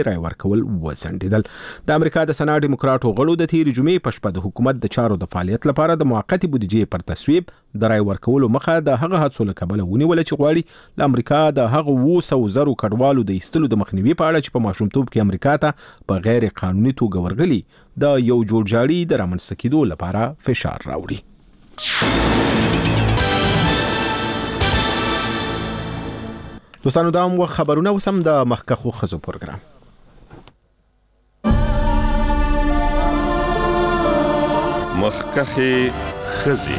رای ورکول وځنډېدل. د امریکا د سنا ډیموکراټو غړو د تیرې جمعې په شپه د حکومت د چارو د فعالیت لپاره د موقتې بودیجې پر تصویب د رای ورکولو مخه د هغه هڅو له کبله ونیوله چې غواړي له امریکا د هغه 200,000 کډوالو د ایستلو د مخنیوي په اړه چې په ماشومتوب کې امریکا ته په غیر قانوني توګه ورغلي د یو جوړجاړي د رامنځته کېدو لپاره فشار راوړي. دوستانو دا هم خبرونه وسم د مخکخو خزو پروګرام. مخکخي خزي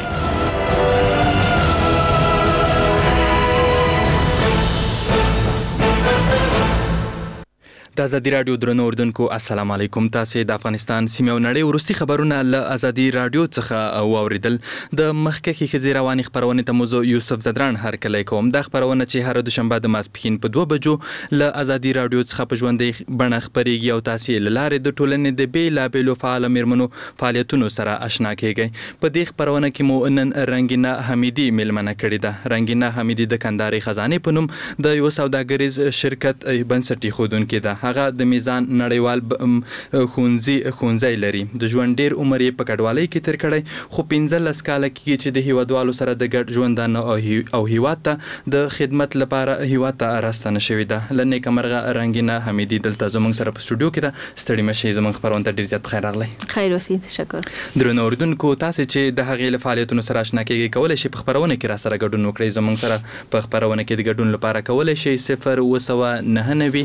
د ازادي رادیو درنو اوردونکو السلام علیکم. تاسو د افغانستان سیمه او نړۍ ورستي خبرونه له ازادي رادیو څخه واوریدل. د مخکخي خزي رواني خبرونه ته موضوع یوسف زدران هر کله کوم. د خبرونه چې هر دوشنبه د ماسپښین په 2 بجو له ازادي رادیو څخه په ژوندۍ بڼه خبريږي او تاسو له لارې د ټولنې د بیلابېلو فعال میرمنو فعالیتونو سره آشنا کیږئ. په دې خبرونه کې مو نن رنگینا حمیدی ملمنه کړې ده. رنگینا حمیدی د کندهاري خزانه په نوم د یو سوداګریز شرکت بنسټي خودونکې ده. هغه د میزان نړیوال خونځي لري. د ژوند ډیر عمر یې په کډوالۍ کې تیر کړی، خو 15 کاله کې چې د هیوادوالو سره د ګډ ژوندانه او هیواد ته د خدمت لپاره هیواد ته راستنه شوې ده. لنې کمرغه رنگینا حمیدی دلته زموږ سره په سټوډیو کې ده. ستړي مشي زموږ خبرونه ته ډیر زیات بخیر راغلی. خیر اوسئ. تشکر. درنو اوردونکو تاسو چې د هغې فعالیتونو سره آشنا کیږئ کولای شئ په خبرونه کې را سره ګډون وکړئ. زموږ سره په خبرونه کې د ګډون لپاره کولای شئ 0299203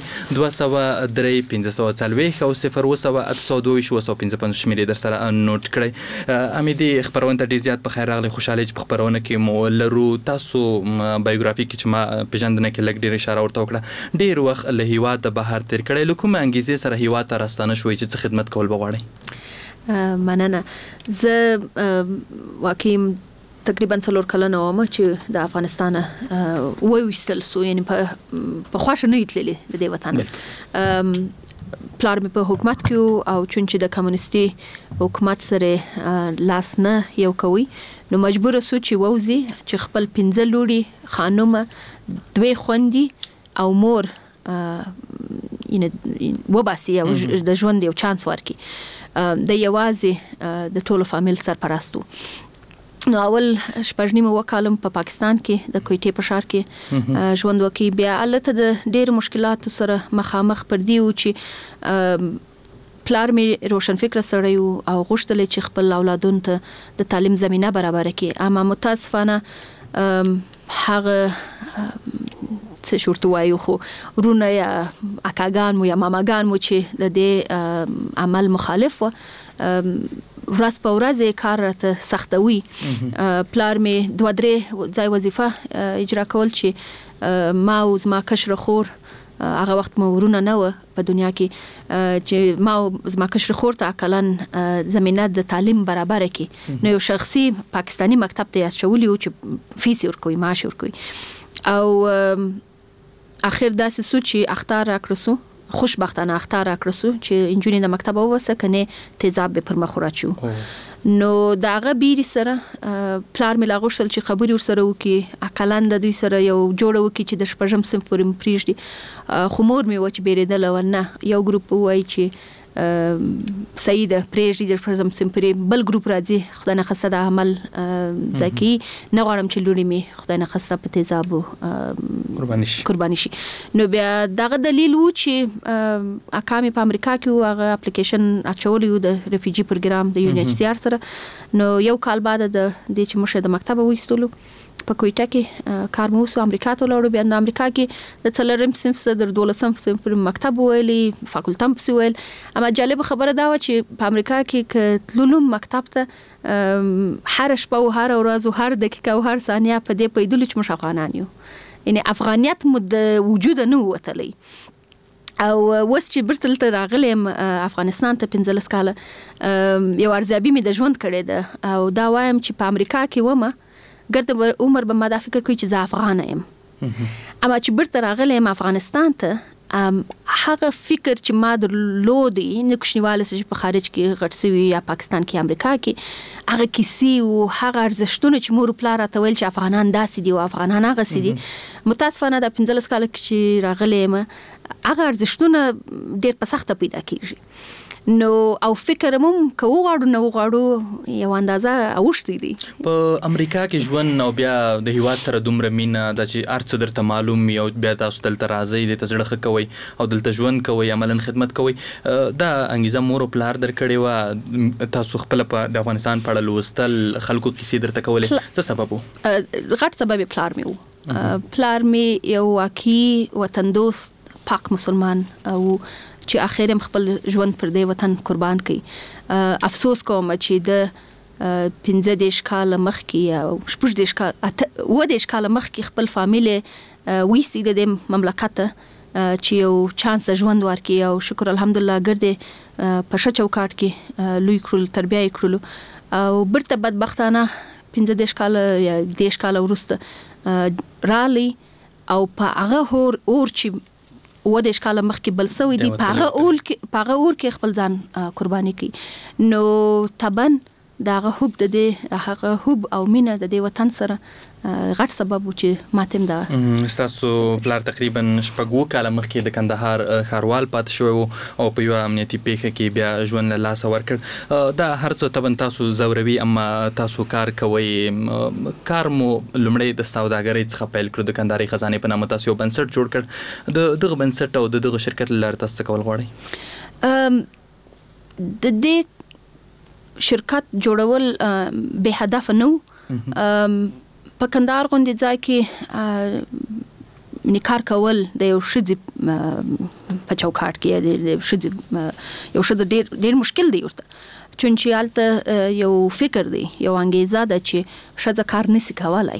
540 او 02822 شمیرې در سره نوٹ کړئ. امیدي خبرونه ته ډیر زیات په خیر راغلی. خوشاله چې په خبرونه کې مو لرو تاسو بایوګرافي کې چې ما پیژندنه کې لګ ډیر اشاره ورته وکړه. ډیر وخت له هیواد د بهر تیر کړی، له کومه انګیزې سره هیواد ته راستانه شوئ چې خدمت کول بغواړئ؟ مننه. زه واقعي تقریبا 4 کلونه ومه چې د افغانستان وویستل سو، یعنی په خوښه نه یتللې د دې وطن. پلار مې په حکومت کې او چون چې د کمونیستي حکومت سره لاس نه یو کوي، نو مجبور سو چې ووزي چې خپل 15 لوري خانومه 2 خوندي او مور وباسي او د ژوند یو چانس ورکي. د یوازې د ټولو فامیل سرپرستو. نو اول شپږنیمه وکالم په پاکستان کې د کویټې په ښار کې ژوند وکي. بیا البته د ډېر مشکلاتو سره مخامخ پر دی و چې پلار مې روشن فکر سره یو او غوښتل چې خپل اولادونو ته د تعلیم زمينه برابر کړي. اما متاسفانه هغه څه شورت وایو خو ورونه یا اکاګان مو یا ماماګان مو چې د دې عمل مخالف و، ورځ په ورځ کار راته سختوي. پلار مې 2-3 ځای وظیفه اجرا کول چې ما او زما کشر خور، هغه وخت مو ورونه نه و په دنیا کې، چې ما او زما کشر خور ته اقلن زمينه د تعلیم برابر کړي. نو یو شخصي پاکستانی مکتب ته یاشولي و چې فیس ورکوي، معاش ورکوي. او اخر داسې سو چې اختار راکړسو، خوشبختانه اختار راکړسو چې انجونی د مکتب ووسه کنه تیزاب به پر مخ راچو. نو داغه بیري سره پلار مې لاغوشل چې خبري ور سره وکي، اکلان د دوی سره یو جوړه وکي چې د شپږم صنف پورې پریږدي. خو مور مې و چې بیرېدل و نه، یو ګروپ وای چې سید پریږدي د شپږم صنف پورې، بل ګروپ راځي خدای نه خسته د عمل ځکه نه غواړم چې لوري مې خدای نه خسته په تیزابو قرباني شي. نو بیا دغه دلیل و چې اکامي په امریکا کې هغه اپلیکیشن اچولی و د ریفیجی پروګرام د UNHCR سره. نو یو کال بعد د دې چې مشه د مکتب وېستلو په کویټه کې کار مو سو امریکا ته لاړو. بیا د امریکا کې د 4 صنف څخه د 12 صنف پر مکتب ویلي، فاکولټم پس ویل. اما جالب خبره دا و چې په امریکا کې تللم مکتب ته هر شپه او هر ورځ او هر دقیقه او هر ثانیه په دې پیدل چې مش افغانان یو، یعنی افغانیت مد وجود نه وتلی. او وس چې برتل ته راغلم افغانستان ته 15 کاله یو ارزیابي مې د ژوند کړې ده او دا وایم چې په امریکا کې ومه ګرد عمر به ما دا فکر کوي چې زه افغان یم. اما چې برته راغلم افغانستان ته هغه فکر چې ما درلودي نه کوشنیواله چې په خارج کې غټ سوي یا پاکستان کې امریکا کې هغه کیسې او هغه ارزښتونه چې مور پلار راته ویل چې افغانان داسې دي او افغانان هغه سي دي متاسفانه د 15 کال کې راغلي ما هغه ارزښتونه ډېر په سخته پیدا کیږي نو او فکر مم کوو غواړو یو اندازه اوښتې دي په امریکا کې ژوند او بیا د هیواد سره دومره مینه د چې ارڅ درته معلوم یو بیا تاسو دلته راځي د تزړه کوي او دلته ژوند کوي عملاً خدمت کوي دا انګیزه مور او پلار درکړي وا تاسو خپل په افغانستان په اړه لوستل خلکو کیسې درته کولې څه سبب وو غټ سبب پلار مې وو پلار مې یو واقعي وطن دوست پاک مسلمان او چې اخر هم خپل ژوند پر دې وطن قربان کړي افسوس کوم چې د 15 کال مخکې او 16 کال 18 کال مخکې خپل فامیل وېسي د مملکت چې یو چانس ژوند ورکړي او شکر الحمدلله ګرځي په ښه چوکاټ کې لوی کړل تربیه کړل او برته بدبختانه 15 کال یا 10 کال وروسته رالي او په هغه اور چې و د ښکاله مخکې بل سوي دي پاغه اور کې خپل ځان قرباني کوي نو تبن داغه حب د دې هغه حب او مینه د دې وطن سره غټ سبب و چې ماتم دا تاسو بلار تقریبا شپږ کاله مخکې د کندهار ښاروال پات شو او په یو امنیتي پیښه کې بیا ژوند له لاس ورکړ دا هرڅه تبن تاسو زوروي اما تاسو کار کوي کار مو لمړی د سوداګرۍ څخه پیل کړو د کندهاري خزانه په نامه تاسو بنسټ جوړ کړ دغه بنسټ او دغه شرکت لار تاسو کول غواړي د دې شرکت جوړول به هدف نو په کندهار غونډې ځای کې کار کول د یو شذ په چوکاټ کې د شذ یو شذ ډېر مشکل دی ورته چونچې الته یو فکر دی یو انګیزه ده چې شذ کار نسی کولای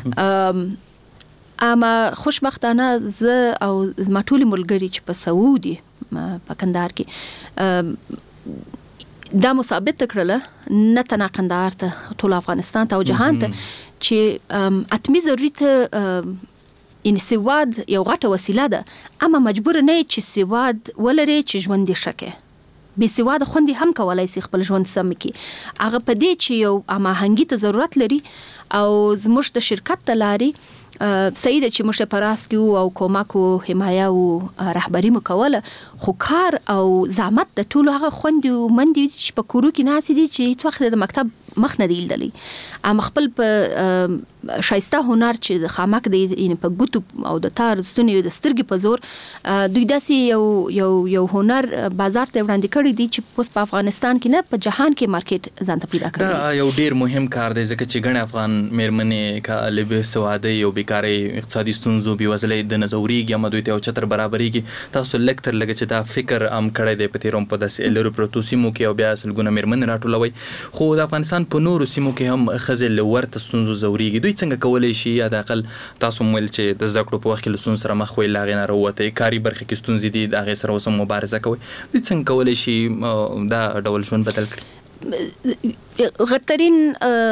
اما خوشبختانه زه او زما ټول ملګری چې په سعودي په کندهار کې دا مثابت کړله نه تنه کندهار ته ټول افغانستان ته او جهان ته چې اتمی ضرورت ان سواد یو غټه وسیله ده اما مجبور نه چې سواد ولري چې ژوند دي شکه به سواد خوندي هم کولای شي خپل ژوند سم کی هغه په دې چې یو اماهنګي ته ضرورت لري او زموږ د شرکت تلاري سید چې مشه پراس کیو او کوماکو حمایه او رهبری مکوله خو کار او زحمت د ټولو هغه خوندي مندي چې په کورو کې ناسي دي چې هیڅ وخت د مکتب مخ نه دی دلی ام خپل په شایسته هنر چې د خامک د په ګوتو او د تار ستونی د سترګې په زور دوی داسې یو هنر بازار ته وړاندې کړی دي چې په افغانستان کې نه په جهان کې مارکیټ ځان ته پیدا کړی دا یو ډیر مهم کار دی ځکه چې ګڼ افغان میرمنې کالب سواده یو بیکاری اقتصادي ستونزو بيوزلې د نزوريږي هم دوی ته او چتر برابرېږي تاسو لکتر لګ چې دا فکر ام کړی دی په تیروم په داسې لرو پروتوسیمو کې او بیا سلګونه میرمنې راټولوي خو د افغانستان په نورو سیمو کې هم خزل ورته ستونزو زوريږي دوی څنګه کولای شي یا د اقل تاسو مول چې د زده کړو په وخت کې لسون سره مخ وي لاغې نه وروته کاری برخه کې ستونزې دي د هغه سره وسم مبارزه کوي دوی څنګه کولای شي دا ډول ژوند بدل کړي غترین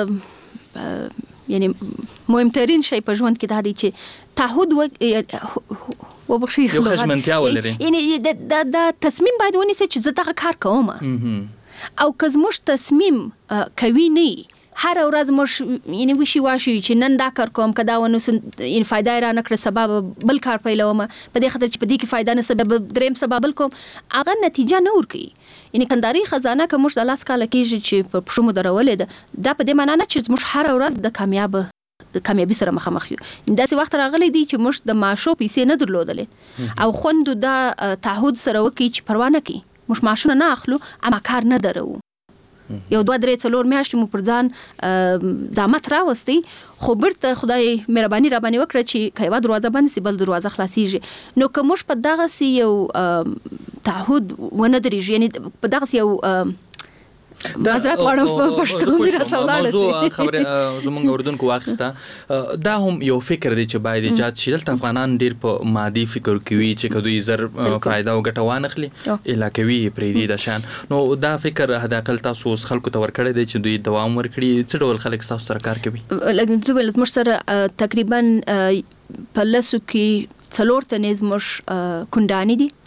یعنی مهمترین شی په ژوند کې دا دی چې تعهد و بخشي یو خشمنتیا ولري یعنی دا تصمیم باید ونیسي چې زه دا کار کوم او که زموږ تصمیم کوي نه هر ورځ مش یعنی وشي واشي چې نن دا کار کوم کدا ونه ان فائدہ را نکړه سبب بل کار پیلوم په دې خاطر چې په دې کې فائدہ نه سبب دریم سبب بل کوم هغه نتیجه نه ورکي یعنی کندهاري خزانه کوم د لاس کال کېږي چې په پښو درولې ده دا په دې معنی نه چې موږ هر ورځ د کامیابی سره مخامخ یو داسې وخت راغلی دی چې موږ د معاشو پیسې نه درلودلې او خوند دا تعهد سره وکي چې پروا نه کوي موږ معاشونه نه اخلو اما کار نه درو یو 2-3 میاشتې مو پر ځان زحمت راوستي خو برته خدای مهرباني را باندې وکړه چې کایوا دروازه بند سي بل دروازه خلاصيږي نو کوم په دغه سی یو تعهد ونه درېږي یعنی په دغه سی یو معذرت غواړم په پښتو کې راځولاله موضوع خبره زمونږ اردوونکو واخسته دا هم یو فکر دی چې باید ایجاد شي دلته افغانان ډیر په مادي فکر کوي چې کدوې زر فائدہ او ګټه وانخلي علاقوي پریدي د شان نو دا فکر هداقل تاسو خلکو ته ورکړی دی چې دوی دوام ورکړي څه ډول خلک تاسو سره کار کوي لکه دوی موږ سره تقریبا په لاسو کې څلور تنه زموږ کندانی دي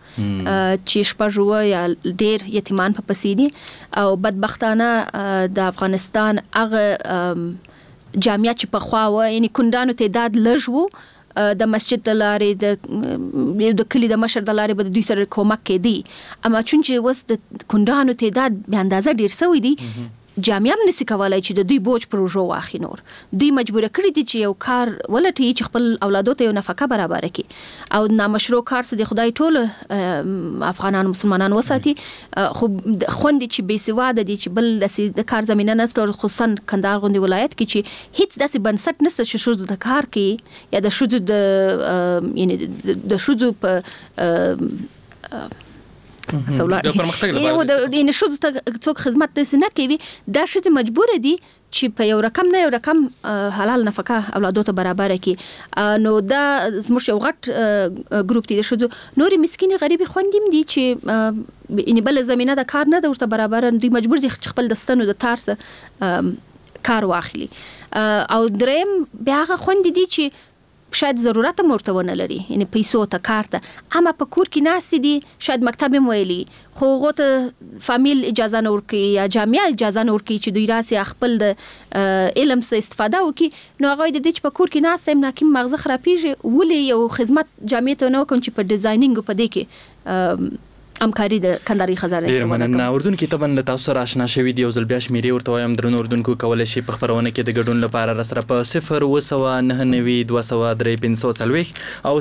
چې شپږ یا ډېر یتیمان په پسې دي او بدبختانه د افغانستان هغه جامعه چې په خوا و یعنی کندانو تعداد لږ وو د مسجد د لارې د کلی د مشر د لارې به دوی سره کومک کېدی اما چون چې وس د کندانو تعداد به اندازه ډیر سوی دي جامعه هم نسی کولای چې د دوی بوج پروژو واخی نور دوی مجبور کړی دي چې یو کار ولټي چې خپل اولادو ته یو نفقه برابر کړي او نامشروع کار څه د خدای ټول افغانان مسلمانان وساتي خو خوندې چې بې سواده دي چې بل د کار زمينه نشته خصوصا کندهار غوندي ولایت کې چې هیڅ داسې بنسټ نشته چې شوز د کار کې یا د شوز د یعنی د شوز په د پرمختګ لپاره یعنی شوز ته څوک خدمت نه کوي دا شې مجبور دي چې په یو رقم نه یو رقم حلال نفقه اولادو ته برابر کړي نو دا زموږ یو غټ ګروپ دی شوز نوري مسکینه غریبي خوندیم دي چې یعنی بل زمينه د کار نه د ورته برابر دوی مجبور دي خپل دستانو د تارس کار واخلي او دریم بیا هغه خوند دي چې شاید ضرورت مرته ونه لري یعنی پیسو ته کار ته اما په کور کې ناس دي شاید مکتب مویلی خو غوته فامیل اجازه نه ورکي یا جامعه اجازه نه ورکي چې دوی راسي خپل د علم څخه استفاده وکي نو هغه د دې په کور کې ناس هم ناکیم مغزه خرابېږي ولې یو خدمت جامعه ته نه کوم چې په ډیزاینینګ په دې کې همکاري د کندهاري خزانه سره ډیر اردن کې طبعا له تاسو سره آشنا شوي دی او ځل بیا شمیرې ورته وایم درنو اردوونکو کولای شي په خبرونه کې د ګډون لپاره را سره په 0299203 او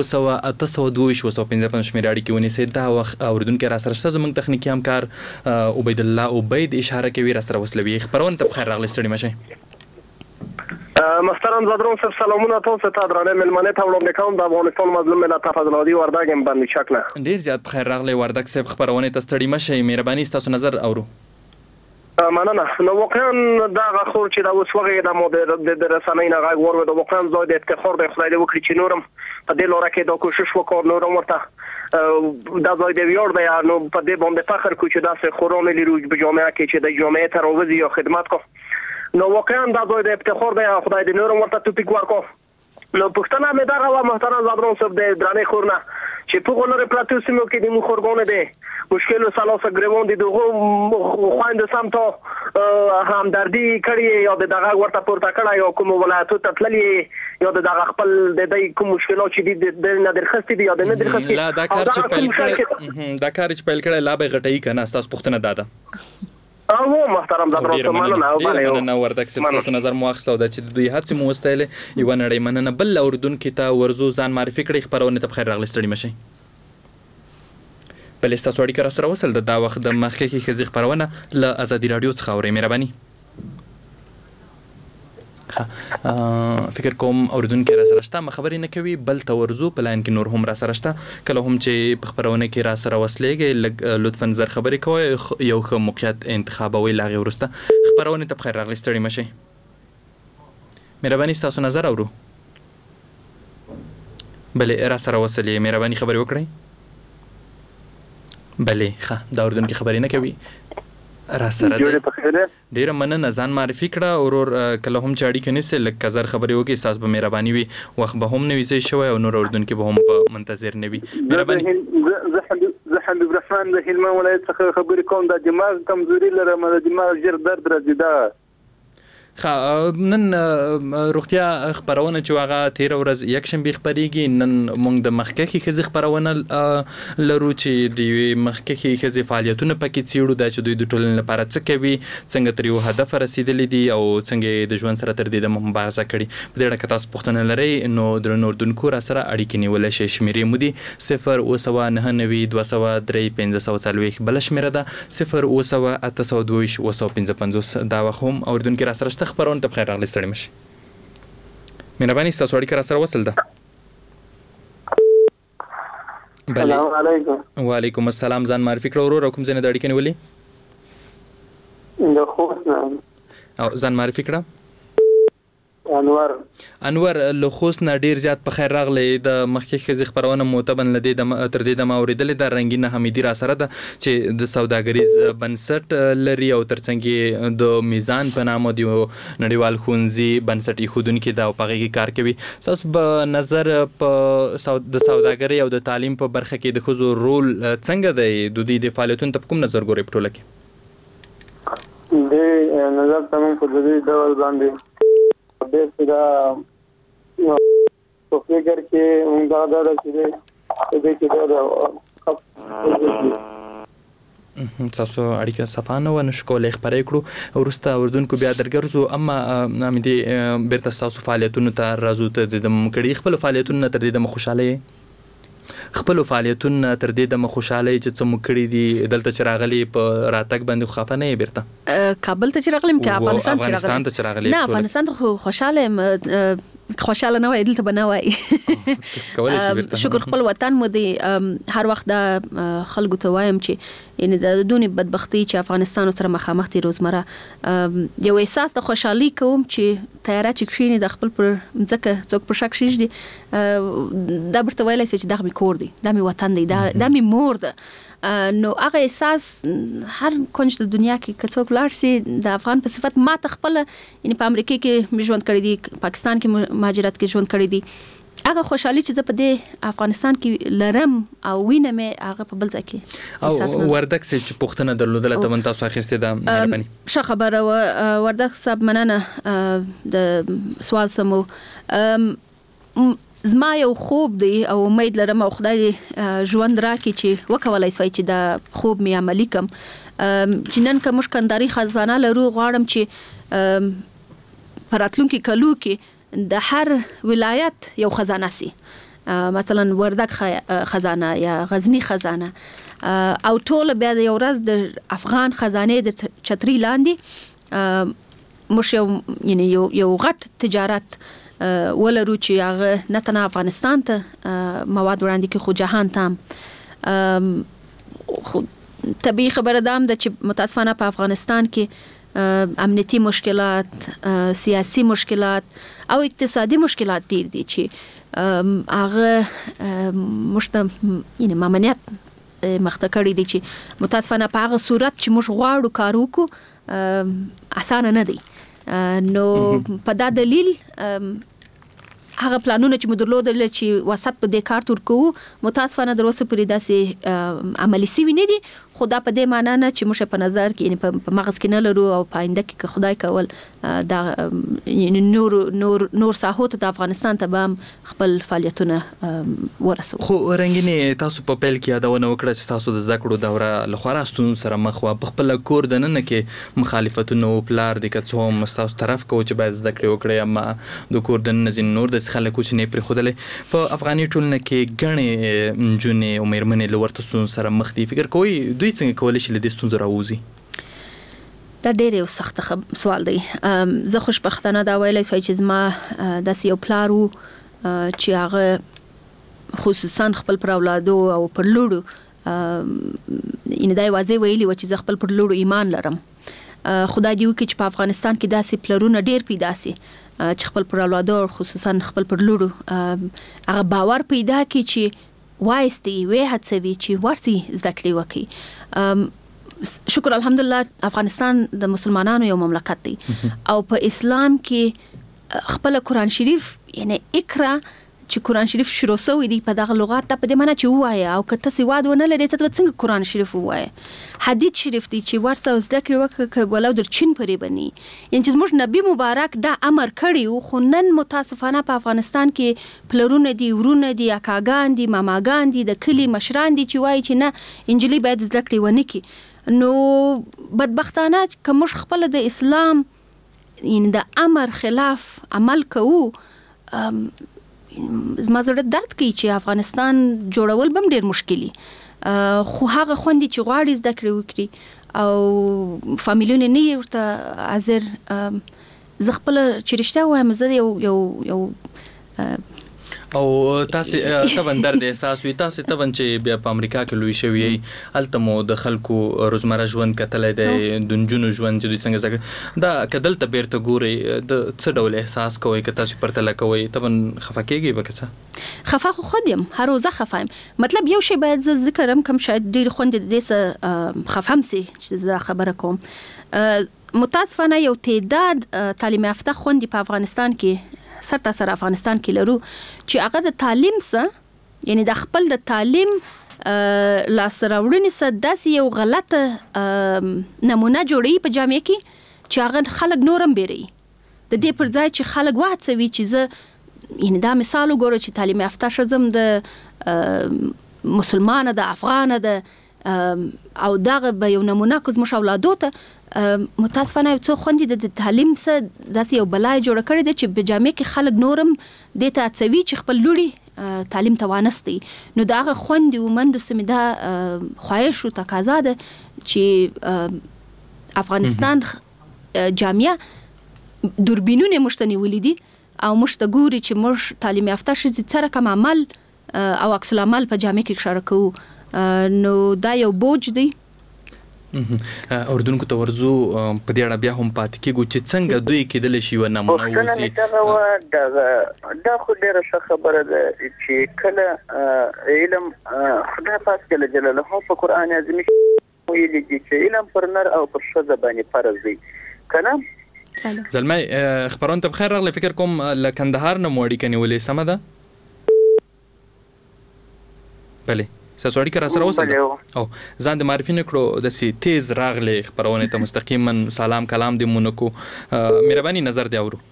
02802 شمیرې اړیکې ونیسئ دا وخت اردن کې را سره شته زموږ تخنیکی همکار عبید الله عبید اشاره کوي را سره وسلوي خبرونه ته بخیر راغلی ستړي مشه محترم زادرون صاحب سلامونه تاسو ته درانه ملمنه ته وړاندې کوم د افغانستان مظلوم ملت فضل الهادي وردګ هم باندې شکله ډیر زیات بخیر راغلی وردګ صاحب خبرونه ته ستړي مشه مهرباني تاسو نظر اورو مننه نو واقعا دا غخور چې دا وسوغه د مدیر د رسنۍ نه غږ ورو د واقعا زوی د افتخار د خدای د وکړي چې نورم په دې لاره کې دا کوشش وکړ نورم ورته دا زوی د ویور دی نو په دې باندې فخر کوي چې دا څه خورونه لري په جامعه کې چې د جامعه ته راوځي او خدمت کوي نو واقعا دا زوی د افتخار دی خدای دې نورم ورته توفیق ورکړي نو پښتنه مې دا غوا محترم زادرون صاحب د درانه خورنه چې په غونډه پلاتو سیمو کې د مخورګونه دي مشکل سلاسه ګریوون دي دغه خويند سمته همدردی کړي یا دغه ورته پورته کړه یا کوم ولایتو ته تللی یا دغه خپل د دې کوم مشکلات چې د نه درخستې دي یا د نه درخستې لا دا کار چې پیل کړي لا به غټي کنه تاسو پښتنه داده او محترم زادرون مننه وردګ سپاسو نظر مو اخستو د چې دوی هڅه مو واستله یو نړۍ مننه بل اردن کې ته ورزو ځان معرفي کړي خبرونه ته بخیر راغلی ستړي مشي بل تاسو اړیکه را سره وصل د وخت د مخکې کې خزي خبرونه ل ازادي رادیو څخه اوري مهرباني فکر کوم اردن کې را سره شته خبرې نه کوي بل تورزو پلان کې نور هم را سره شته کله هم چې په خبرونه کې را سره وصلېږي لطفا زر خبرې کوئ یو ښه موقعیت انتخابوي لاغي ورسته خبرونه ته بخیر راغلی ستړي مشي مهرباني تاسو نظر اورو بلې را سره وصلې مهرباني خبرې وکړئ بلې دا اردن کې خبرې نه کوي را سره ډیر مننه ځان معرفي کړه اورور کله هم چاړي کني سه لکه زر خبرې وکي احساس به مهرباني وي وخت به هم نوي ځای شوی او نور اردن کې به هم په منتظر نوي مهرباني زه حمد الرحمن د هلمند ولایت څخه خبرې کوم د دماغ کمزوري لرم د دماغ ژر درد راځي دا نن روغتیا خبرونه چې واغه 13 ورځ یک شنبه خبريږي نن موږ د مخکې خزي خبرونه لرو چې د مخکې خزي فعالیتونه پکې چیړو د چې دوی د ټولنې لپاره څه کوي څنګه تر یو هدف رسیدلې دي او څنګه د ژوند سره تر دې د مبارزه کړي په دې اړه تاسو پوښتنه لرئ نو درنو اردوونکو را سره اړیکې نیول شي شمیرې مو دي 02992031540 بل شمیره ده 02802 دا وخم اردوونکو را سره خبرونه ته بخیر راغلی ستړي مشي مهرباني تاسو اړیکه را سره وصل ده السلام علیکم وعلیکم السلام ځان معرفي کړو ورو کوم ځنه د اړیکې نیولې د خوست او ځان معرفي کړه انور له خوست نه ډیر زیات په خیر راغلی د مخکې خزي خبرونه موتبن لدی د تر دې د ماوریدل د رنگینه حمیدی را سره ده چې د سوداګریز بنسټ لري او ترڅنګ د میزان په نامه دی نړیوال خونځي بنسټ خودونکو د پغې کار کوي. تاسو په نظر په د سوداګری او د تعلیم په برخه کې د خزو رول څنګه دی د دې د فعالیتونو په کوم نظر ګوري په ټوله کې؟ د نظر تمام په دې ډول باندې دا په فکر کې موږ دا چې تاسو اړیکه صفانه و نشو کولای خبرې کړو ورسته اردوونکو بیا درګرځو اما امید بیرته تاسو فعالیتونو ته راځو ته د مکړي خپل فعالیتونو تر دې د خوشاله خپل فعالیتونه تر دې د خوشاله چې څه مکړي دي دلته چراغلي په راتګ باندې خفه نه بیرته کابل ته چراغلم کې افغانستان ته چراغلم نه افغانستان ته خوشاله نه وای دلته بنوي شکر خپل وطن مو دی هر وخت د خلکو ته وایم چې ان د دونی بدبختی چې افغانستان سره مخامخ دي روزمره یو احساس د خوشحالي کوم چې تیاره چې کښینی د خپل پر ځکه څوک پر شک شي دي دا برته ویلای چې دا می کور دی دا می وطن دی دا می مور ده نو هغه احساس هر کونج د دنیا کې کڅوک لاړ سي د افغان په صفت ما تخپل یعنی په امریکا کې ژوند کړی دی پاکستان کې مهاجرت کې ژوند کړی دی هغه خوشحالي چې په دې افغانستان کې لرم او وینم هغه په بل ځای کې احساس او وردک چې پښتنه درلودله ته تاسو اخیسته ده مهرباني ښه خبره وردک صاحب مننه د سوال سمو زما یو خوب دی او امید لرم او خدای ژوند راکړي چې وکولای شي چې دا خوب می عملی کم چې نن کوم مشکنداري خزانه لرو غواړم چې پراتلونکو کلو کې د هر ولایت یو خزانه سي مثلا وردک خزانه یا غزنی خزانه او ټول بیا د یو ورځ د افغان خزانه د چتري لاندې مش یعنی یو غټ تجارت ولرو چې هغه نه تنه افغانستان ته مواد وړاندې کې خو جهان ته خو طبيعي خبره ده چې متاسفانه په افغانستان کې امنیتي مشکلات سیاسي مشکلات او اقتصادي مشکلات ډیر دي چې هغه یعنی مامنیت مختکړی دي چې متاسفانه په هغه صورت چې موږ غواړو کارو کو اسانه نه دي نو په دا دلیل هغه پلانونه چې مدرلودل چې وسط په دې کار تر کوو متاسفانه دروسه پرې داسې عملی سوي نه دي خدا په دې معنی نه چې موږ په نظر کې یعنی په مغز کې نه لرو او په آینده کې خدای کول دا یعنی نور ساحو ته د افغانستان ته به خپل فعالیتونه ورسو خو رنګینه تاسو په پیل کې یادونه وکړه چې تاسو د زده کړو دوره لخوا ستون سره مخ و په خپل کور د نن کې مخالفتونه او پلار د کڅوم تاسو طرف کو چې باید زده کړې وکړي اما د کور د نن نور د خلکو چې نه پرې خودلې په افغاني ټولنه کې غنې جونې او مېرمنې لورته ستون سره مخ دي فکر کوي دوی څنګه کولای شي لدې ستونزو راوځي دا ډېر یو سخت سوال دی زه خوشبختانه دا ویلای شم چې زما داسې یو پلار وو چې هغه خصوصا خپل پر اولادو او پر لورو ان دای واځي ویلي و چې خپل پر لورو ایمان لرم خدای دې وکړي چې په افغانستان کې داسې پلرونه ډېر پیدا سي چې خپل پر اولادو خصوصا خپل پر لورو هغه باور پیدا کړي چې وایستي وې هڅوي چې ورسي زده کړې وکړي شکر الحمدلله افغانستان د مسلمانانو یو مملکت دی او په اسلام کې خپل قرآن شریف یعنی اقرا چې قرآن شریف شروع شوی دی په دغه لغات ته په دې معنی چې وایي او کته سواد ونه لري ته څنګه قرآن شریف وایي حدیث شریف دی چې ورسره زده کړې وکړه ولو در چین پرې بني یعنی چې موږ نبی مبارک دا امر کړی خو نن متاسفانه په افغانستان کې پلرونه دي ورونه دي اکاګان دي ماماګان دي د کلی مشران دي چې وایي چې نه انجلي باید زده کړې ونه کی نو بدبختانه کوم خپل د اسلام یعنی د امر خلاف عمل کوو زما زړه درد کوي چې افغانستان جوړول بم ډیر مشکلي خو هغه خوندې چې غواړي زده کړې وکړي او فامیلونه نه ورته حاضر زه خپل چې رښتیا وایم زه یو او تاسو تبن درد احساس وي تاسو تبن چې بیا په امریکا کې لوي شوی التمو د خلکو روزمره ژوند کتلې د دنجونو ژوند چې دوی څنګه څنګه دا کدل ته بیرته ګوري د څه ډول احساس کوي که تاسو پرتل کوي تبن خفکیږي بکڅه خفه خو خودم هر روزه خفایم مطلب یو شی باید ذکرم کم شاید ډیر خوند دې سه خفم سي چې زه خبره کوم متاسفانه یو تعداد تعلیم یافته خوندې په افغانستان کې سر افغانستان کې لرو چې هغه د تعلیم سره یعنی د خپل د تعلیم لاسراوړنې سره داسې یو غلطه نمونه جوړي په جامعه کې چې هغه خلک نورم بیري د دې پر ځای چې خلک وهڅوي چې زه یعنی دا مثال وګورم چې تعلیم یافته شزم د مسلمانه د افغانه د او دغه به یو نمونه کوز مش اولادو ته متاسفانه څو خوندې د تعلیم سره داسې یو بلای جوړ کړی دی چې په جامعه کې خلک نورم د ته اڅوي چې خپل لوري تعلیم توانستي نو دغه خوندې ومند سمیدا خواهش او تقاضا ده چې افغانستان جامعه دوربینونه مشتنی ولیدي او مشته ګوري چې موږ تعلیم یافته شې سره کوم عمل او عکس العمل په جامعه کې شارکو نو دا یو بوج دی اردوونکو ته ورزو په دې اړه بیا هم پاتې کېږو چې څنګه دوی کېدلی شي یوه نمونه واوسي دا خو ډېره ښه خبره ده چې کله علم خدای پاک جل جلاله په قرآن عظیم ویلي دي چې علم پر نر او پر ښځه باندې فرض دی که نه زلمی خبرونه ته بخیر راغلی فکر کوم له کندهار نه مو اړیکه نیولې سمه ده بلې تاسو اړیکه را سره وسه او ځان د معرفي نکړو د سی تیز راغلی خبرونه ته مستقیما سلام کلام دی مونکو مهرباني نظر دی اورو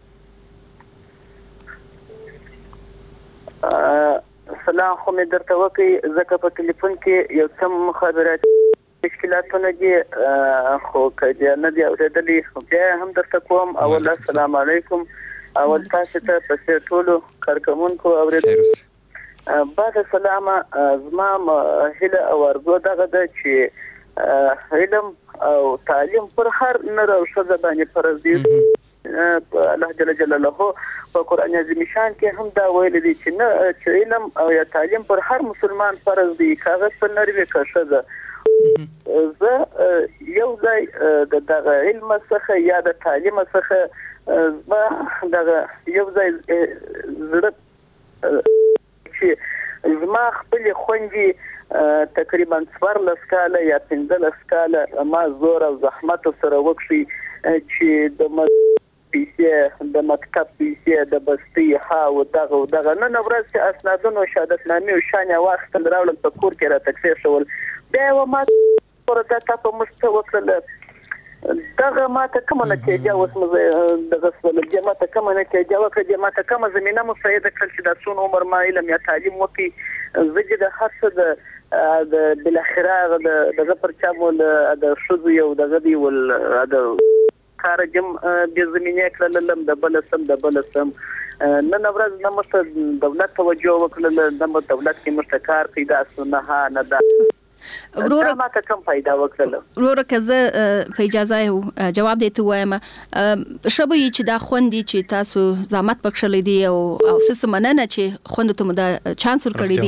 سلام خو مې درته وکړي ځکه په ټلیفون کې یو څه مخابرات مشکلاتونه دي خو که نه دي اورېدلي بیا هم درته کوم اول السلام علیکم اول تاسو ته په ټولو کارکوونکو اورېدل بعد سلام زما هیله او ارزو دغه ده چې علم او تعلیم پر هر نر او ښځه باندې فرض دي الله جل جلاله په قرآن عظیم شان کې هم دا ویل دي چې علم او یا تعلیم پر هر مسلمان فرض دي کاغذ پر نر وي که ښځه زه یو ځای د دغه علم څخه یا د تعلیم څخه دغه یو ځای زړه چې زما خپل خوندې تقریبا 14 کاله یا 15 کاله ما زور او زحمت سره وکړي چې د پیسې د مکتب پیسې د بستي ها او دغه نن ورځ چې اسنادونه شهادتنامې او شان واخیستل راوړل په کور کې را تکفیر شول بیا یې ما ورته تا په مستوى وکړل دغه ماته کوم نتیجه اوس مې دغه سوال ما ته کوم نتیجه وکړه ما ته کوم زمينه مساعده کړل چې د څون عمر ما علم یا تعلیم وکړي زه د هڅه د بل اخره دغه پرچمول د شذ یو دغه دی ول د خارجم د زمينه کړل د بلسم نن ورځ نه مست دولت توجه وکړل د دولت کې مستقر پیدا سنه نه ده وروره ما ته کوم فائدہ وکړل وروره که په اجازه جواب دیته وایم شبوي چې دا خوندې چې تاسو زحمت پکښلې دي او سس مننه چې خوند ته مده چانس ور کړی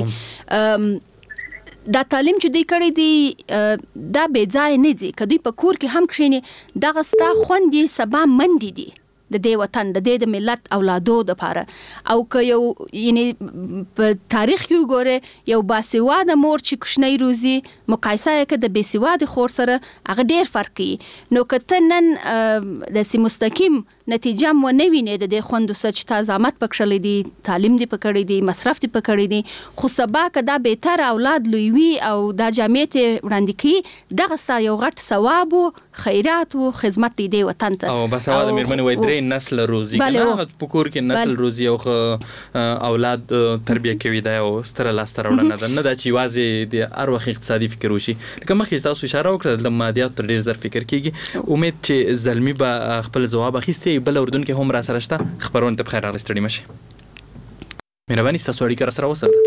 دي دا تعلیم چې دوی کړی دي دا بې ځای نه دي کدی په کور کې هم کښینی دغه ستا خوندې سبا مندي دي د دې وطن د دې ملت اولادو د پاره او که یو یعنی په تاریخ کې وګوره یو باسواده مور چې کوشنۍ روزي مقایسه کې د باسواده خور سره هغه ډیر فرق کوي نو کته نن د سی مستقیم نتیجه مو نه ویني د خوندو سچ تا زحمت پکښلې دي تعلیم دي پکړې دي مصرف دي پکړې دي خو سبا کدا بهتر اولاد لوي او د جامعه وړاندې کی دغه سا یو غټ ثواب او خیرات او خدمت دی وطن ته او باسواده مېرمنې وای درې نسل روزي کنه په کور کې نسل روزي او اولاد تربیه کوي دا او ستر لاستر وړاندې ده نه دا چې واځي د هر وخت اقتصادي فکر وشي لکه مخکې تاسو اشاره وکړه د مادیات تر ډیر زر فکر کیږي امید چې زلمی به خپل جواب اخیسته بل اردن کې هم را سره شته خبرونه ته بخیر راغلی ستړي مشه مهرباني تاسو اړیکه را سره وسره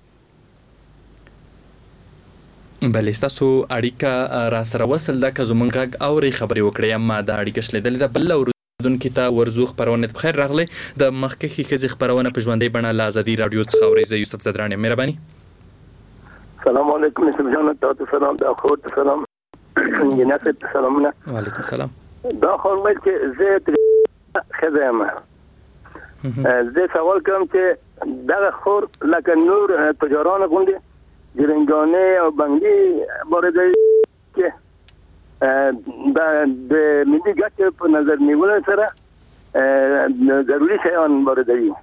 بلې تاسو اړیکه را سره وسل دا که زمونږ غږ اوري خبرې وکړې اما دا اړیکه شلیدلې ده بل دونکو ته ورزو خبرونه په خیر راغلی د مخکې خزي خبرونه په ژوندۍ بڼه له ازادي رادیو څخه اوري یوسف زدران مهرباني. السلام علیکم یوسف جان تاسو سلام د اخوت سلام جنات سلامونه. وعلیکم السلام. دا خورمل کې زه خدمه زه سوال کوم چې دا خور لکه نور تجاران غونډه جرنګانه او بنګي بارده کې د ملي ګټې په نظر نیولو سره ضروري شیان بارده دي.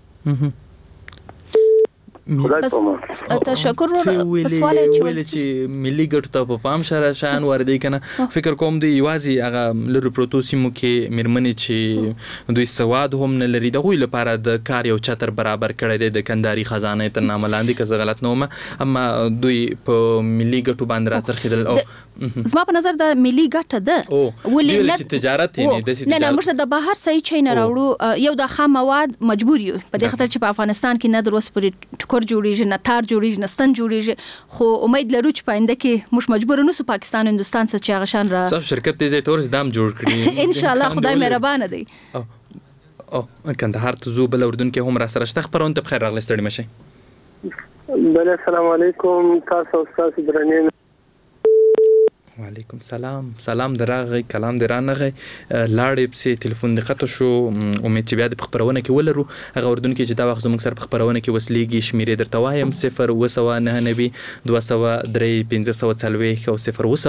تشکر په سوال چې ملي ګټو ته په پام شره شان وردی کنه فکر کوم دی یوازي هغه لرو پروتوسیمو کې مرمنې چې دوی سواد هم نه لري دغه لپاره د کار یو چتر برابر کړی دی د کنداري خزانه ته نامه لاندې که زه غلط نه وم اما دوی په ملي ګټو باندې راڅرخیدل او زما په نظر د ملي ګټه ده ولې چې تجارت نه نه موږ د بهر صحیح چین راوړو یو د خام مواد مجبور یو په دې خاطر چې په افغانستان کې نه دروس پر ټکر جوړیږي نه تار جوړیږي نه ستن جوړیږي خو امید لرو چې پاینده کې موږ مجبور نه سو پاکستان هندستان څخه چې غشان را صاحب شرکت دې تورز دام جوړ کړی ان شاء الله خدای مهربان دی. او کندهار ته زو بل اردن کې هم را سره شته خبرونه په خیر راغلی ستړي مشي. بل السلام علیکم تاسو استاد درنین. وعلیکم سلام دراغه کلام درانغه لاړې په ټلیفون دقته شو امید چې بیا د خبرونه کې ولرو هغه اردن کې چې دا وخت زموږ سره په خبرونه کې وسلېږي شمیرې درته وایم 0 او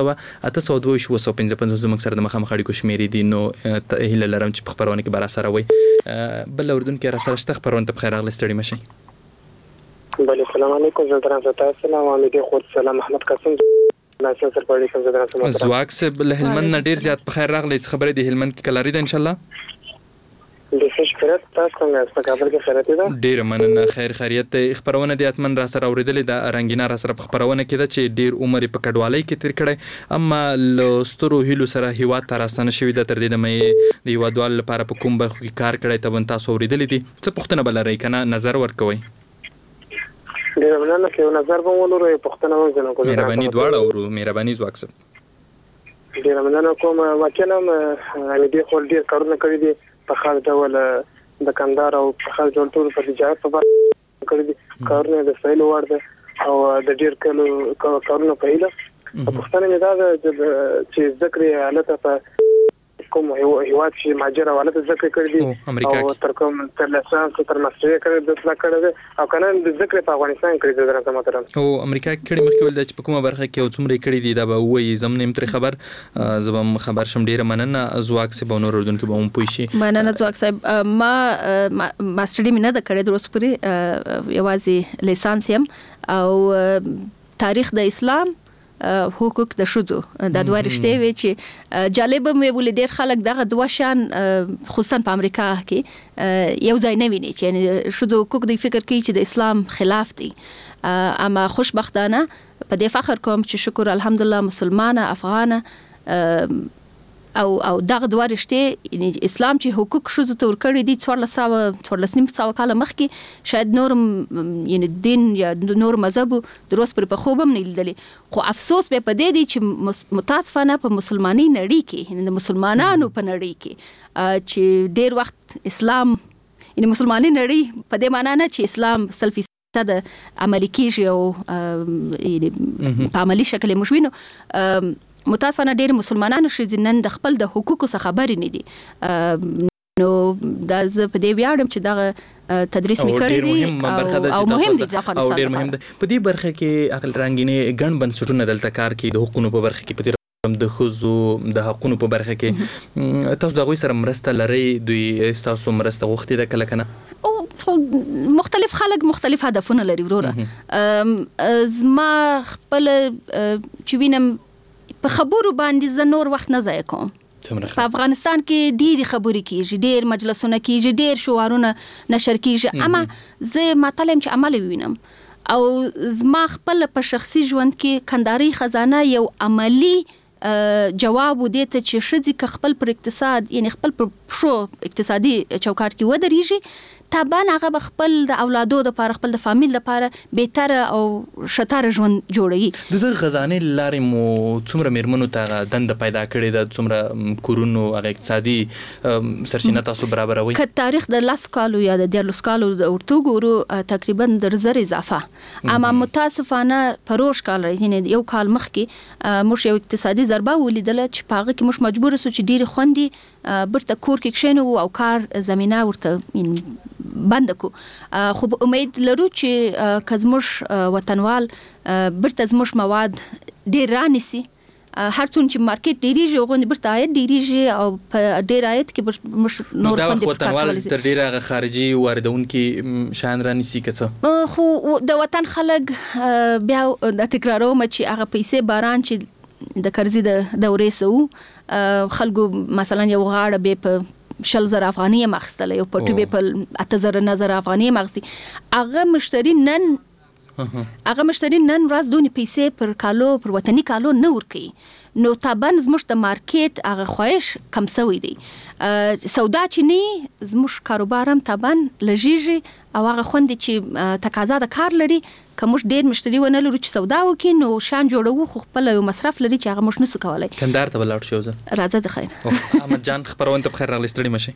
0 زموږ سره د مخامخ اړیکو شمیرې دي نو هیله لرم چې په خبرونه کې بار سره وي بل اردن کې را سره شته خبرونه په خیر راغلی ستړي مشي. بله السلام علیکم زلدران تاسو سلام علیکم خو سلام محمد قاسم ناسن سر پړی کوم زدران سم زواک سب له هلمند نه ډیر زیات په خیر راغلی خبرې د هلمند کې کلاري ده ان شاء الله د فش خیرت تاسو څنګه په کابل کې خیرت ده ډیر مننه خیریت خبرونه د اتمن را سره اوریدلې د رنگینا را سره خبرونه کې ده چې ډیر عمر په کډوالۍ کې تیر کړي اما لسترو هیلو سره هیوا تراسنه شوې د تر دې د مې د یوادوال لپاره په کوم برخه کې کار کړي ته ون تاسو اوریدلې دي څه پوښتنه بل راي کنه نظر ورکوي ډیر مننه کې نظر به ولرو پښتنه وځنه کوم مهرباني دواړه او مهرباني زواک سره ډیر مننه کوم وکیلم دې خو ډیر کارونه کړی دي په خاص ډول د کندهار او په خاص ډول ټول په تجارت په اړه کړی دي کارونه د سهیل ورده او د ډیر کارونه په هیله پښتنه مې دا چې ذکر حالت په کوم هیواد چې ماجر حالت ذکر کړی دي او تر کوم تر لسان تر مسئله کړی د څه کړی او کنه د ذکر په افغانستان کړی د درته مترم او امریکا کړي مخکې ول د په کومه برخه کې او څومره کړی دي دا به وایي زمنه متر خبر زبم خبر شم ډیره مننه زواک سه بونور اردن کې به هم پوښي مننه زواک صاحب ما ماستر ډی نه د کړی دروس پوری یوازې لیسانس يم او تاریخ د اسلام حقوق د شذو د دوه رشته وی چې جالب مې ول ډیر خلک دغه دوه شان خصوصا په امریکا کې یو ځای نه ویني چې یعنی شذو حقوق د فکر کوي چې د اسلام خلاف دي اما خوشبختانه په دې فخر کوم چې شکر الحمدلله مسلمانه افغانه او دغه دوه رشته یعنی اسلام چې حقوق شذو تور کړی دي 1400 کال مخکې شاید نور یعنی دین یا نور مذهب دروس پر په خوبم نه لیدلی خو افسوس به پدې دي چې متاسفانه په مسلمانۍ نړۍ کې یعنی د مسلمانانو په نړۍ کې چې ډیر وخت اسلام یعنی مسلمانۍ نړۍ په دې معنی نه چې اسلام سلفي د عملی کېږي او یعنی په عملی شکل مشوینو متاسفانه ډېر مسلمانانو شزنن د خپل د حقوقو څخه خبر نه دي نو دا زه په دې ویاړم چې دا تدریس مې کړی دی او مهم دي د افغانستان او ډېر مهم دی په دې برخه کې عقل رنگینه ګڼ بنسټونه دلته کار کوي د حقوقو په برخه کې په د خزو د حقوقو په برخه کې تاسو د غوي سره مرسته لري دوی تاسو مرسته غوښتي د کله کنه مختلف خلک مختلف هدفونه لري وروره زما خپل چې وینم په خبرو باندې زه نور وخت نه ضایع کوم په افغانستان کې ډېری خبرې کیږي ډېر مجلسونه کیږي ډېر شعارونه نشر کیږي اما زه مطلب چې عمل وینم او زما خپل په شخصي ژوند کې کنداري خزانه یو عملی جواب ودی ته چې شذې خپل پر اقتصاد یعنی خپل پر شو اقتصادي چوکاټ کې ودرېږي طبعا هغه خپل د اولادو د لپاره خپل د فامیل لپاره بهتر او شتار ژوند جوړوي. د غزانې لارې مو څومره میرمنو ته دند پیدا کړې د څومره کورونو هغه اقتصادي سرچینه تاسو برابروي؟ که تاریخ د لاس کالو یا د 14 کالو ورته ګورو تقریبا د زر اضافه اما متاسفانه پروش کال یعنی یو کال مخکې موږ یو اقتصادي ضربه ولیدله چې پاغه کې موږ مجبور سو چې ډیر خوندې برته کور کې کښینو او کار زمينه ورته بند کو. خو امید لرو چې کزموش وطنوال برته زموش مواد ډیر رانیسي هر څون چې مارکیټ ډیریږي غوښنه برته عاید ډیریږي او په ډیر عاید کې مش نور خوندې وطنوال تر ډیره خارجي واردونکو شان رانیسي کڅه خو د وطن خلک بیا د تکراروم چې هغه پیسې باران چې د قرضې د دورې سو خلکو مثلا یو غاړه به په 10,000 افغاني مخستل یو پټي به په 8,000 افغاني مخسي هغه مشتری نن ورځ دونی پیسې پر کالو پر وطني کالو نه ورکي نو طبعا زموږ د مارکیټ هغه خواهش کم سوی دی سودا چې نه زموږ کاروبارم طبعا لږیږي او هغه خوند چې تقاضا د کار لري کوم ډیر مشتری ونه لرو چې سودا وکي نو شان جوړو خو خپل یو مصرف لري چې هغه مش نسو کولای. کندهار ته ولاړ شو زه راځه د خیر احمد جان خبرونه ته بخیر راغلی ستړي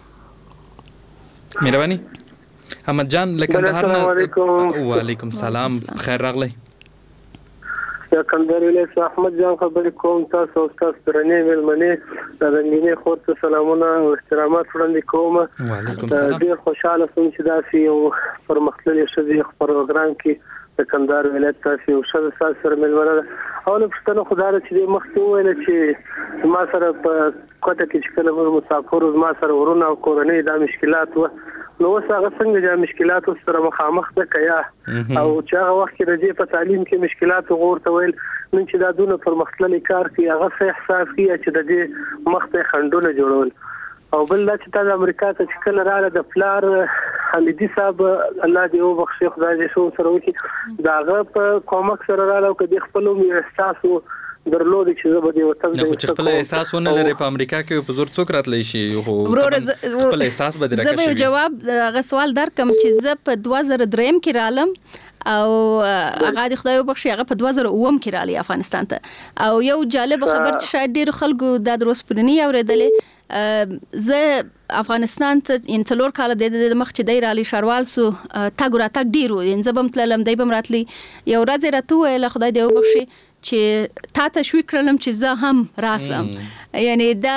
مشه مهرباني احمد جان لکندهار نه وعلیکم السلام خیر راغلی یا کندهار ولایت احمد جان خبرې کوم تاسو تاسو درنې ملمنې د رنګینې خور ته سلامونه او احترامات وړاندې کوم. وعلیکم السلام. ډیر خوشاله سوم چې داسې یو پرمختللی شذي پروګرام کې د کندهار ولایت تاسو یو شذ سره ملمنه او له پښتنو خدای چې مخکې ویل چې ما سره په کوټه کې چې کله مسافر ما سره ورونه او کورنۍ د مشکلات و نو اوس هغه څنګه د مشکلات سره مخامخ ده کیا او چې هغه وخت کې د دې په تعلیم کې مشکلات غورته ویل نن چې دا دونه پرمختللی کار کوي هغه څه احساس کوي چې د دې مخته خندونه جوړول او بل دا چې د امریکا ته چې کله رااله د فلار حمیدي صاحب الله دې وبخښي خدای دې شو سره وکړي داغه په کومک سره رااله او کدي خپل احساس درلود چې زه به د وطن د خپل احساس ونه لري په امریکا کې په زور څوک راتلی شي خپل احساس به درکړي. زه به جواب غو سوال درکم چې زه په 2003 کې رالم او هغه د خدای وبخښي هغه په 2009 کې رالی افغانستان ته او یو جالب خبر چې شاید ډیر خلکو د دروس پرنی اوریدلې زه افغانستان ته ان څلور کال د مخ چې دی رالی شاروال سو تاګ را تاګ ډیرو ان زبم تللم دی بم راتلی یو ورځ راته ویل خدای دې وبخښي چې تا ته شوي کړلم چې زه هم راسم یعنی دا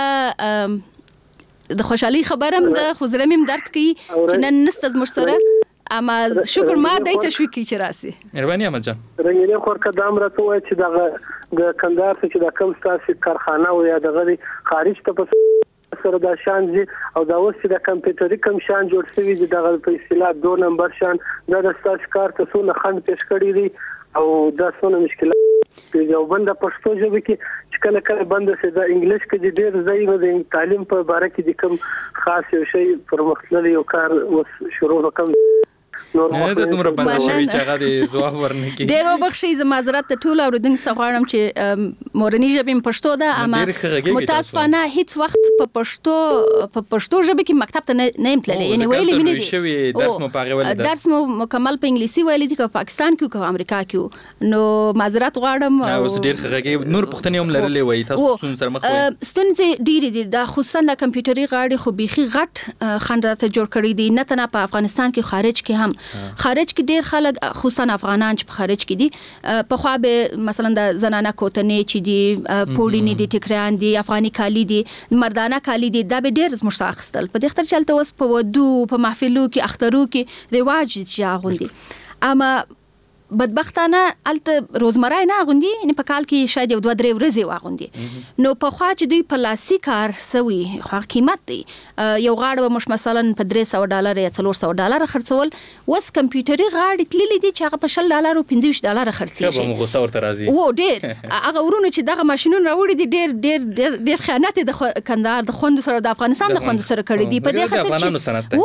د خوشحالي خبرم ده خو زړه مې درد کوي چې نن نست از مشسره اما شکر ما دای ته شوي کی چې راسي. مهرباني احمد جان رنګینه خور کدام راته وای چې د کندهار چې د کم ستاسو کارخانه و یا د خارج ته سره دا شان دي او دا اوس چې د کمپیوټري کم شان جوړ شوی دي د په اصطلاح 2 نمبر شان دا د ستاسو کار ته څونه خند پیش کړی دي او دا څونه مشکلات یو بند پښتو ژبه کې چې کله کله بند سي د انګلیش کې ډېر ځای نو د تعلیم په باره کې د کوم خاص یو شی پرمختللی یو کار وس شروع وکم نه د دومره بند شوی چې هغه د جواب ورنکي ډېر وبخښي زما معذرت ټول اوریدونکو څخه غواړم چې مورنۍ ژبه پښتو ده اما متاسفانه هیڅ وخت په پښتو ژبه کې مکتب ته نه امتللی یعنی ویلې مې نه دي درس مو په غوړل درس مو مکمل په انګلیسي ویلې دي په پاکستان کې او امریکا کې نو معذرت غواړم اوس ډېر خغږی نور پښتني هم لرلې وای تاسو ستون سره مخ وای ستونزې ډېرې دي دا خصوصا د کمپیوټري غاړي خو بيخي غټ خندات جوړ کړی دي نه تنه په افغانستان کې خارج کې هم خارج کې ډیر خلک خصوصا افغانان چې په خارج کې دي په خوا به مثلا د زنانه کوتنې چې دي پوړینی دي ټکران دي افغاني کالی دي مردانه کالی دي دا به ډیر مشاخصتل په دې خاطر چلته وس په ودو په محفلو کې اخترو کې رواج دي غوندي اما بدبختانه الته روزمره نه غوندي ان په کال کې شاید یو 2-3 ورځې واغوندي نو په خوا چې دوی په لاسي کار سوي خو قیمت دی یو غاړه مش مثلا په $300 یا $400 خرڅول وس کمپیوټري غاړه تللی دي چې هغه په $10 او $15 خرڅي شي به غوسه ورته راځي و ډیر هغه ورونه چې دغه ماشينونه راوړي دي ډیر خیانت د کندهار د خوند سره د افغانستان د خوند سره کړی دي په دې خاطر چې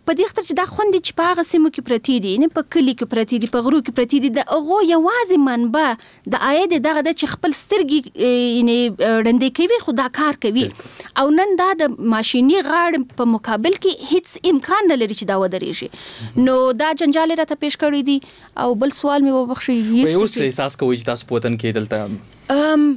په دې خاطر چې دا خوندې چې په هغه سیمو کې پرتی دي نه په کلی کې پرتی دي په غرو کې پرتی دي د هغه یوازې منبع د عاید دغه د چې خپل سترګې یعنی وړاندې کوي خو دا کار کوي او نن دا د ماشيني غاړ په مقابل کې هیڅ امکان نه لري چې دا ودرېږي نو دا جنجال راته پیش کړی دي او بل سوال مې وبخښي یو څه احساس کوي چې تاسو پوتن کې دلته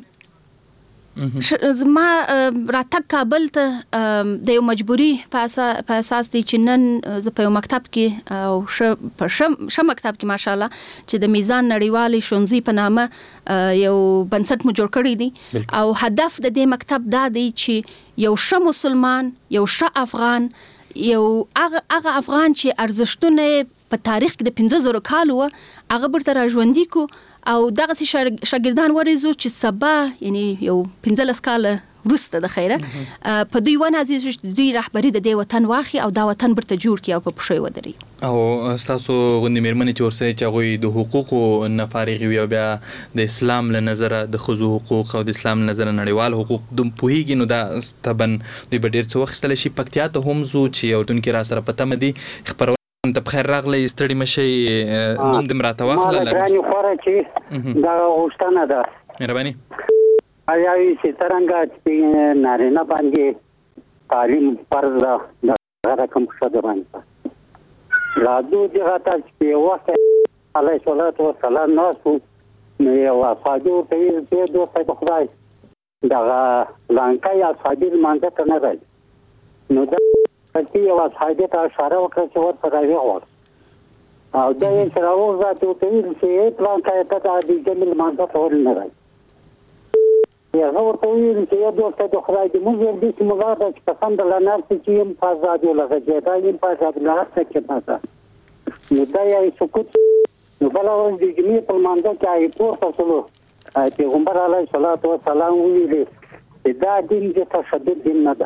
زما راتګ کابل ته د یو مجبوري په اساس دي چې نن زه په یو مکتب کې او ش مکتب کې ماشاءالله چې د میزان نړیوالې شونزي په نامه یو بنسټ مو جوړ کړی دی او هدف د دې مکتب دا دی چې یو ش مسلمان یو ش افغان یو هغه افغان چې ارزښتونه په تاریخ کې د 15000 کالو هغه برته راژوندي کو او دغه شاګردان ورزو چې سبا یعنی یو 15 کال وروسته د خیره په دوی ونه عزیز دوی رهبری د دې وطن واخی او دا وطن برته جوړ کی او په پښوی ودري او تاسو غوندي مېرمنې چې ورسې چې غوي د حقوقو نه فارغ وي او بیا د اسلام له نظر د خزو حقوق او د اسلام له نظر نړیوال حقوق د پوهیږي نو دا ستبن دوی به ډیر څه وخت ستل شي پکتیا ته هم زو چې او دونکو را سره پته مدي خبر ته بخیر راغلی ستړي مشي نوم د مراته واخله لګراني خوره چې دا غوښتنه ده مهرباني آیا چې څنګه چې نارینه باندې تعلیم فرض ده دا رقم څه ده باندې راځو چې راته چې وخت علی صلوات و سلام ناسو نو یو افاجو ته یې دوه په خدای دا لانکای افاجو مانځه ته نه راځي نو دا چې یو اصحابي ته اشاره وکړه چې ورته راوغوړ او دا یې سره وځاتو ته چې پلان کوي ته د جمیل مانځه ته ورنه راځي یا ورته ویل چې یو دوه د خدای دې موږ دې چې موږ د پسند لنار چې یم فازادو لږه دا یم فازاد لاره چې پاتہ نو دا یې سکوت نو بل ورځ د جمیل په مانځه کې آی پورته شلو پیغمبر علیه الصلاۃ والسلام ویلي چې دا دین د تشدد دین نه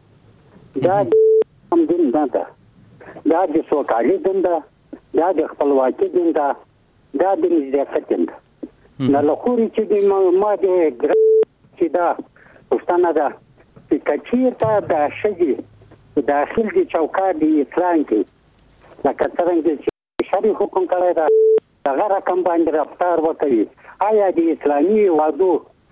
ده دا دین نه ده دا د سوکالي دین ده دا د خپلواکي دین ده دا د نزدېکت دین ده نه لخوري چې د ما د چې دا پښتانه ده چې کچیرته د شګي داخل دي چوکاټ دی اسلام کې لکه څنګه چې شری حکم کړی دا هغه رقم باندې رفتار وکړي آیا د اسلامي وادو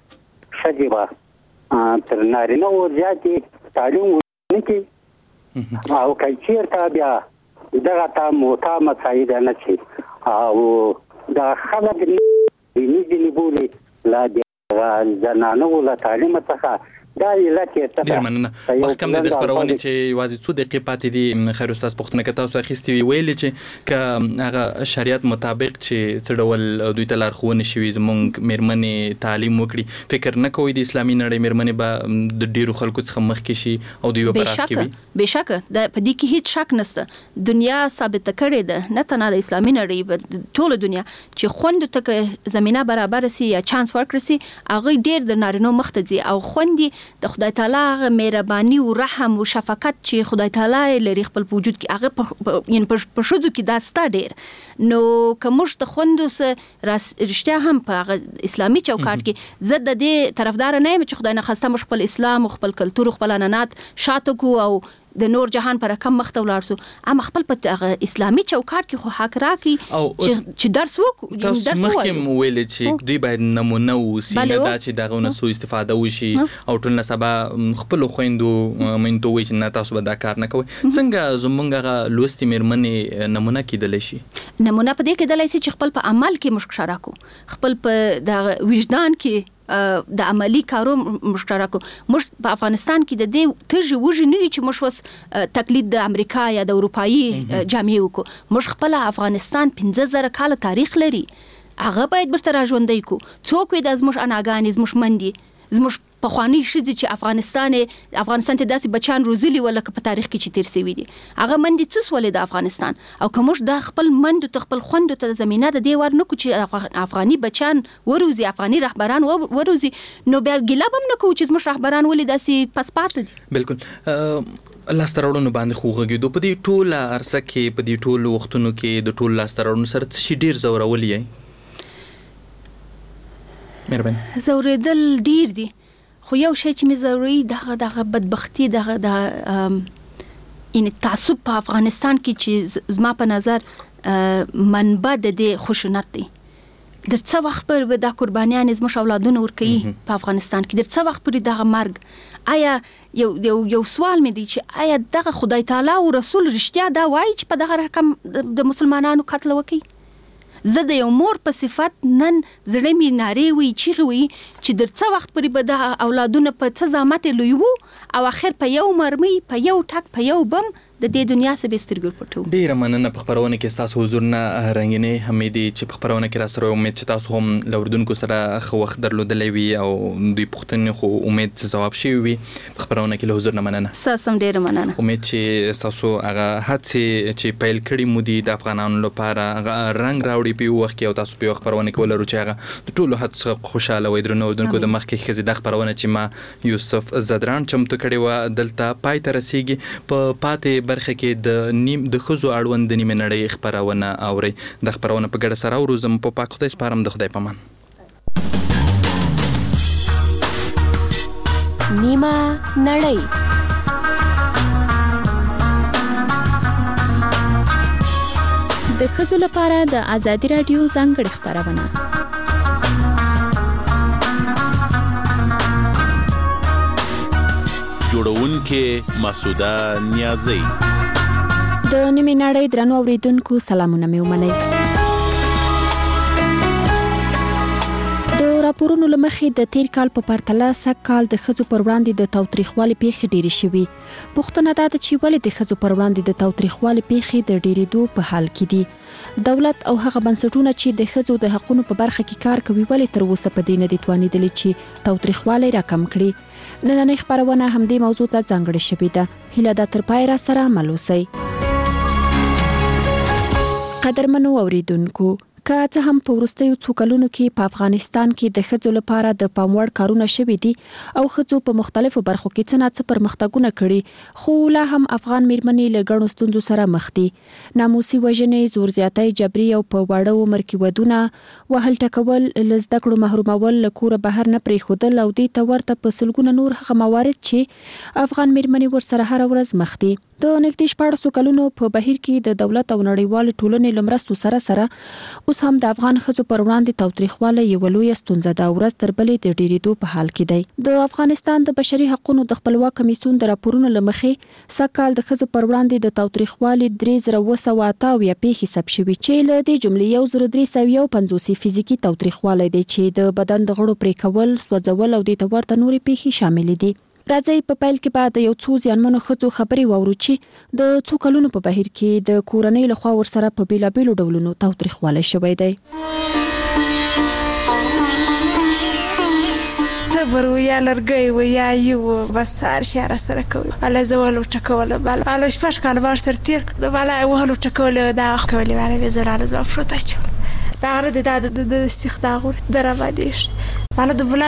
شګي با تر نارینه او زیاتې تعلیم ونکړي او کچیرته بیا دغه تا موتا مساعده نه شي او دا خلک دې بولی لا د زنانو له تعلیم څخه دا علت یې څه ډیر مننه محکم د خبرونه چې واځي څو دقیقې پاتې دي خیر استاد پښتنه کته تاسو اخیستي ویل چې ک هغه شریعت مطابق چې څه ډول دوی ته لارښوونه شوي زمونږ مېرمنې تعلیم وکړي فکر نه کوي د اسلامي نړۍ مېرمنې به د ډیرو خلکو څخه مخکې شي او دوی په راس کې وي بشک د په دې کې هیڅ شک نشته دنیا ثابت کړي ده نه تنه د اسلامي نړۍ په ټوله دنیا چې خوند ته زمينه برابر سي یا چانس ورکړي سي هغه ډیر د نارینو مخ ته ځي او خوندي د خدای تعالی مهرباني او رحم او شفقت چې خدای تعالی لري خپل وجود کې هغه یعنی په شوزو کې دا ست ډیر نو کومش د خوندو سره رښتیا هم په اسلامي چوکاټ کې زه د دې طرفدار نه یم چې خدای نه خاصه مش خپل اسلام او خپل کلتور خپل عنعنات شاته کو او د نور جهان پر کم مخته ولارسو اما خپل په اسلامي چوکاټ کې خو حق راکي چې درس وکړو درس مخکې ویل چې دوی باید نمونه وسی نه دا چې دغه نه سو استفاده وشي او ټول سبا خپل خويندو مینتو وي چې نه تاسو به دا کار نه کوي څنګه زمونږه لوستي مېرمنې نمونه کېدل شي نمونه په دې کې دلای شي چې خپل په عمل کې مشکل راکو خپل په د وجدان کې د عملی کارو مشترکو مش په افغانستان کې د دې ترجه وژنې نه چې مشوس تقلید د امریکا یا د اروپאי جامعه وکړو مش خپل افغانستان 15000 کال تاریخ لري هغه باید برته راژوندې کو څوک وي د ازمش اناګان ازمش مندي زموږ په خواني شې چې افغانستان ته داسې بچان روزلي ولکه په تاریخ کې چې تیر سوي دي هغه مندي څه ولې د افغانستان او کومش د خپل مند ته خپل خوند ته زمينه د دی ور نه کو چې افغاني بچان وروزي افغاني رهبران وروزي نو بیا ګلاب هم نه کو چې زموږ رهبران ولې داسې پسپات دي بالکل لاسترړونو باندې خوغږیدو په دې ټوله ارسه کې په دې ټولو وختونو کې د ټول لاسترړونو سره څه ډیر زورولي مهرباني زوریدل ډیر دي خو یو شی چې مې ضروري دغه بدبختی دغه د ان تعصب په افغانستان کې چې زما په نظر منبع د دې خشونت دی. در څه وخت پر دا قربانیان زموږ اولادونه ورکوي په افغانستان کې، در څه وخت پر دغه مرګ آیا یو سوال مې دی چې آیا دغه خدای تعالی او رسول رښتیا دا وایي چې په دغه رقم د مسلمانانو قتل وکړي؟ زه د یو مور په صفت نن زړه مې نارې وي چیغې وي چې در څه وخت پورې به د اولادونه په څه زحمت لوی وو او اخر په یو مرمۍ په یو ټک په یو بم د دې دنیا څخه به سترګې پټو. ډیره مننه په خبرونه کې تاسو حضور نه رنګینې حمیدي چې په خبرونه کې را سره امید چې تاسو هم لوردونکو سره خو وخت درلودلې وي او دوی پوښتنې خو امید چې جواب شي وي. په خبرونه کې له حضور نه مننه. ساسم ډیره مننه. امید چې تاسو هغه هڅه چې پیل کړی مو دي د افغانانو لپاره رنګ راوړي په وخت کې او تاسو په خبرونه کې ولرو چې هغه د ټولو هڅه خوشاله وي. درنو اردوونکو د مخکې خزي د خبرونه چې ما یوسف زدران چمتو کړي و دلته پای ته رسیږي. په پاتې برخه کې د خزو اړوند د نیمه نړۍ خبرونه اوري. د خبرونه په ګډه سره ورزم په پاک خدای سپارم. د خدای پامان. نیمه نړۍ د خزو لپاره د ازادي رادیو ځانګړي خبرونه. جوړونکې مسعوده نیازی. د نیمه نړۍ درنو اوریدونکو سلامونه مې ومنئ. د راپورونو لمخې د تیر کال په پرتله سږ کال د ښځو پر وړاندې د تاوتریخوالي پیښې ډېرې شوي. پوښتنه دا ده چې ولې د ښځو پر وړاندې د تاوتریخوالي پیښې د ډېرېدو په حال کې دي؟ دولت او هغه بنسټونه چې د ښځو د حقونو په برخه کې کار کوي ولې تر اوسه په دې نه دي توانېدلي چې تاوتریخوالی راکم کړي؟ نننۍ خبرونه همدې موضوع ته ځانګړې شوې ده. هیله ده تر پای را سره مل اوسئ. قدرمنو اوریدونکو، که څه هم په وروستیو څو کلونو کې په افغانستان کې د ښځو لپاره د پام وړ کارونه شوي دي او ښځو په مختلفو برخو کې څه ناڅه پرمختګونه کړي، خو لا هم افغان میرمنې له ګڼو ستونزو سره مخ دي. ناموسي وژنې، زور زیاتی، جبري او په واړه عمر کې ودونه، وهل ټکول، له زده کړو محرومول، له کوره بهر نه پرېښودل او دې ته ورته په سلګونه نور هغه موارد چې افغان میرمنې ورسره هره ورځ مخ دي. د نږدې 14 کلونو په بهیر کې د دولت او نړیوال ټولنې له مرستو سره اوس هم د افغان ښځو پر وړاندې تاوتریخوالی یوه لویه ستونزه ده او ورځ تر بلې د ډېرېدو په حال کې دی. د افغانستان د بشري حقونو د خپلواک کمیسیون د راپورونو له مخې سږ کال د ښځو پر وړاندې د تاوتریخوالي 3788 پیښې ثبت شوي چې له دې جملې 1351 فزیکي تاوتریخوالی دی چې د بدن د غړو پرې کول، سوځول او دې ته ورته نورې پیښې شاملې دي. راځئ په پیل کې بعد یو څو ځانمنو ښځو خبرې واورو چې د څو کلونو په بهیر کې د کورنۍ لخوا ورسره په بیلابیلو ډولونو تاوتریخوالی شوی دی. صبر و یا لرګی و یا یو بس هر شي را سره کوي. الله زه ولو ټکوله بل الله شپږ کال بار سر تیر د بالا ولو ټکوله دا کولی بالا زړه زو افروت اچ دا غره د استخدام در آبادیش بالا د